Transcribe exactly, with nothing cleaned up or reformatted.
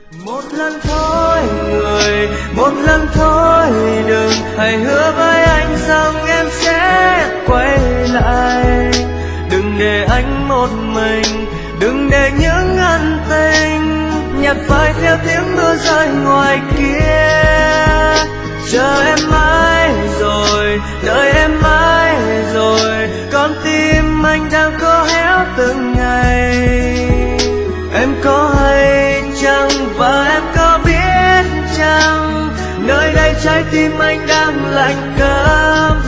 Một lần thôi người, một lần thôi đừng, hãy hứa với anh rằng em sẽ quay lại. Đừng để anh một mình, đừng để những ân tình nhạt phai theo tiếng mưa rơi ngoài kia. Chờ em mãi rồi, đợi em mãi rồi, con tim anh đang cố héo từng ngày. Em có hay chăng và em có biết chăng, nơi đây trái tim anh đang lạnh câm.